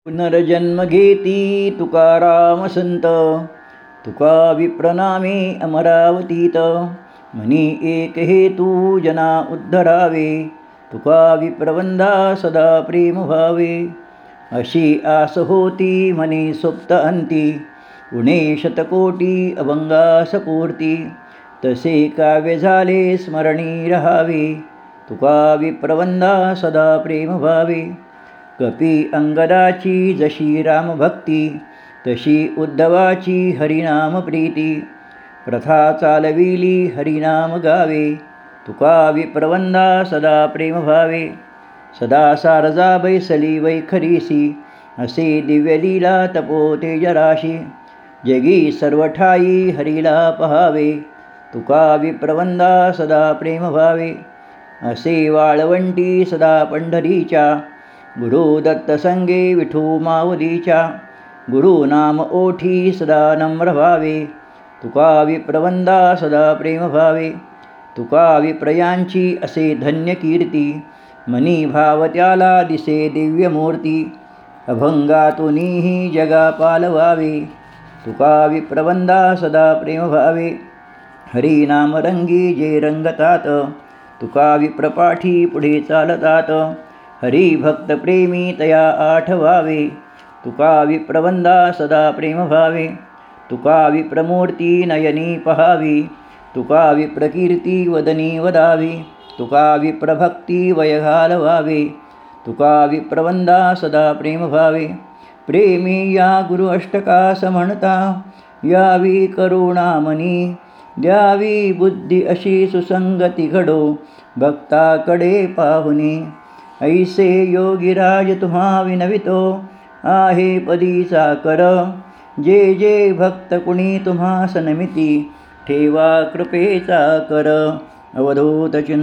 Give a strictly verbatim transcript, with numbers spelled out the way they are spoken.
पुनर्जन्म घेती तुकाराम संत, तुका विप्रनामे अमरावतीत. म्हणी एक हेतू जना उद्धरावे, तुका विप्रवंदा सदा प्रेम व्हावे. अशी आस होती म्हणे सुप्त अंती, उणे शतकोटी अभंगास पूर्ती. तसे काव्य झाले स्मरणी रहावे, तुका विप्रवंदा सदा प्रेम व्हावे. कपी अंगदाची जशी रामभक्ती, तशी उद्धवाची हरिनाम प्रीती. प्रथा चालविली हरिनाम गावे, तुका विप्रवंदा सदा प्रेम व्हावे. सदा सारजा बैसली वैखरीसी, असे दिव्यलीला तपो तेजराशी. जगी सर्व ठाई हरीला पहावे, तुका विप्रवंदा सदा प्रेम व्हावे. असे वाळवंटी सदा पंढरीच्या, गुरु दत्त संगे विठू माऊलीच्या. गुरु नाम ओठी सदा नम्र व्हावे, तुका विप्रवंदा सदा प्रेम व्हावे. तुका विप्रयांची असे धन्य कीर्ती, मनी भाव त्याला दिसे दिव्य मूर्ती. अभंगातूनही जगा पालवावे, तुका विप्रवंदा सदा प्रेम व्हावे. हरिनाम रंगी जे रंगतात, तुका विप्रपाठी पुढे चालतात. हरिभक्त प्रेमी तया आठवावे, तुका विप्रवंदा सदा प्रेम व्हावे. तुका विप्रमूर्ती नयनी पहावी, तुका विप्रकीर्ती वदनी वदावी. तुका विप्रभक्ती वय घालवावे, तुका विप्रवंदा सदा प्रेम व्हावे. प्रेमी या गुरु अष्टकास म्हणता, यावी करुणामनी. द्यावी बुद्धी अशी सुसंगती घडो, भक्ताकडे पाहुनी. ऐसे योगीराज तुम्हा विनवितो, आहे पदीचा कर. जे जे भक्त कुणी तुम्हा सनमिती, ठेवा कृपेचा कर. अवधूत चिं